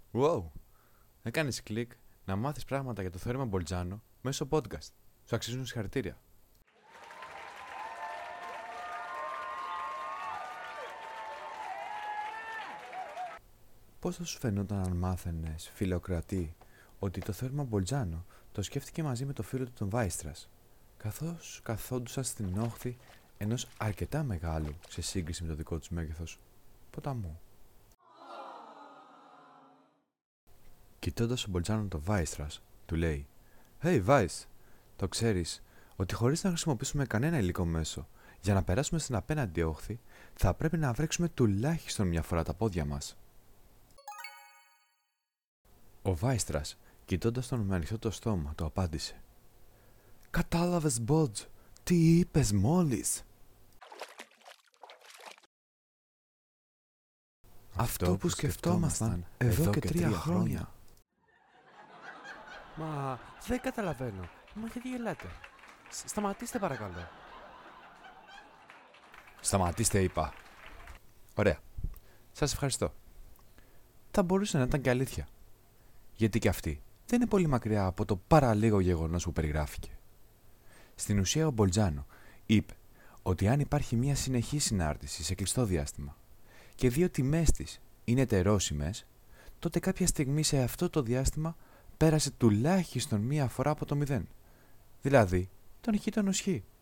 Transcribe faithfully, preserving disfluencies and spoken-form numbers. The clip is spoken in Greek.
Wow! Έκανες κλικ να μάθεις πράγματα για το θεώρημα Μπολτζάνο μέσω podcast. Σου αξίζουν συγχαρητήρια. Πώς θα σου φαινόταν αν μάθαινες, φιλοκρατή, ότι το θεώρημα Μπολτζάνο το σκέφτηκε μαζί με το φίλο του τον Βάιστρας, καθώς καθόντουσαν στην όχθη ενός αρκετά μεγάλου σε σύγκριση με το δικό τους μέγεθος ποταμού. Κοιτώντας τον Μπολτζάνο τον Βάιστρας, του λέει «Hey Βάις, το ξέρεις ότι χωρίς να χρησιμοποιήσουμε κανένα υλικό μέσο για να περάσουμε στην απέναντι όχθη, θα πρέπει να βρέξουμε τουλάχιστον μια φορά τα πόδια μας». Ο Βάιστρας, κοιτώντας τον με ανοιχτό το στόμα, το απάντησε «Κατάλαβες, Μπολτζ, τι είπες μόλις?» «Αυτό που σκεφτόμασταν εδώ και τρία χρόνια». Μα δεν καταλαβαίνω. Μα γιατί γελάτε? Σ- Σταματήστε παρακαλώ. «Σταματήστε», είπα. Ωραία. Σας ευχαριστώ. Θα μπορούσε να ήταν και αλήθεια. Γιατί και αυτή δεν είναι πολύ μακριά από το παραλίγο γεγονός που περιγράφηκε. Στην ουσία ο Μπολτζάνο είπε ότι αν υπάρχει μια συνεχή συνάρτηση σε κλειστό διάστημα και δύο τιμές της είναι τερόσιμες, τότε κάποια στιγμή σε αυτό το διάστημα πέρασε τουλάχιστον μία φορά από το μηδέν. Δηλαδή τον χ τον ως χ.